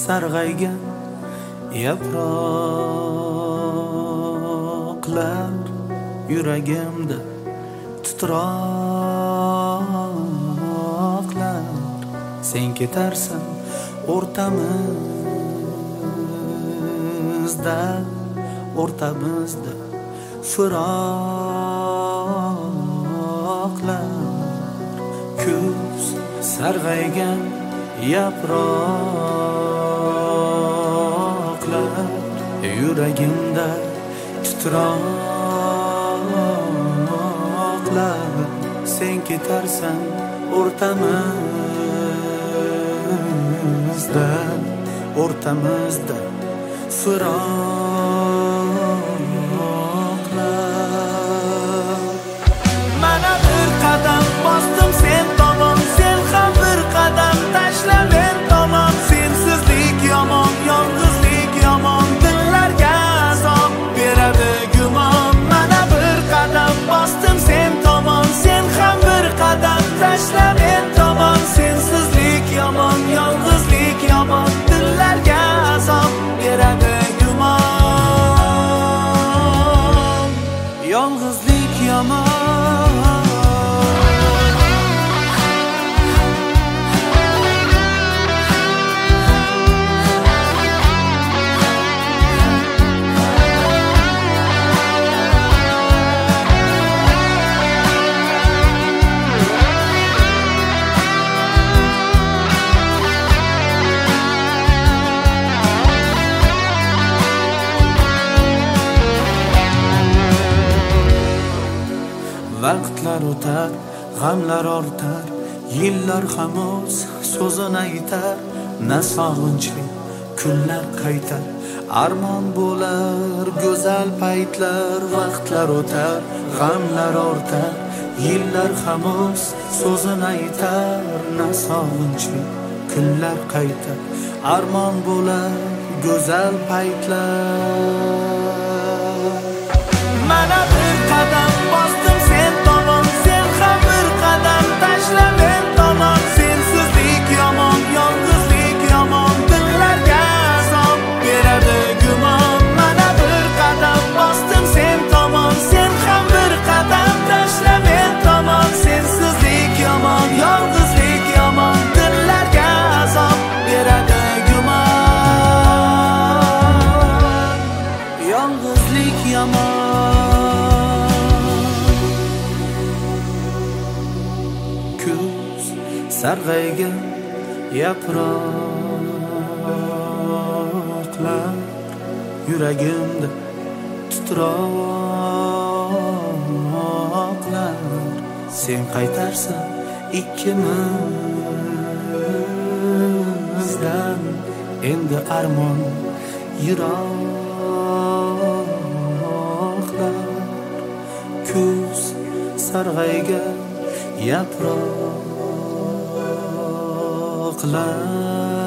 sarg'aygan yaproqlar yuragimda titroqlar. Sen ketarsan o'rtamizda firoqlar. Kuz sarg'aygan yaproqlar yuragimda titroqlar. Sen ketarsan o'rtamizda firoqlar. Mana bir qadam bosdim sen tomon, sen ham bir qadam tashla men tomon. Sensizlik yomon, yolg'izlik yomon, dillarga azob beradi gumon. Mana bir qadam bosdim sen tomon, sen ham bir qadam tashla men tomon. Sensizlik yomon, yolg'izlik yomon, dillarga azob beradi gumon. Yolg'izlik yomon. Vaqtlar o'tar, g'amlar ortar, yillar ham o'z so'zini aytar. Na sog'inchli kunlar qaytar, armon bo'lar go'zal paytlar. Vaqtlar o'tar, g'amlar ortar, yillar ham o'z so'zini aytar. Na sog'inchli kunlar qaytar, armon bo'lar go'zal paytlar. Mana bir qadam bosdim sen tomon, sen ham bir qadam tashla men tomon. Sensizlik yomon, yolg'izlik yomon, dillarga azob beradi gumon. Mana bir qadam bosdim sen tomon, sen ham bir qadam tashla men tomon. Sensizlik yomon, yolg'izlik yomon, dillarga azob beradi gumon. Yolg'izlik yomon. Sarg'aygan yaproqlar yuragimda titroqlar. Sen qaytarsan ikkimizdan endi armon yiroqlar. Kuz sarg'aygan yaproqlar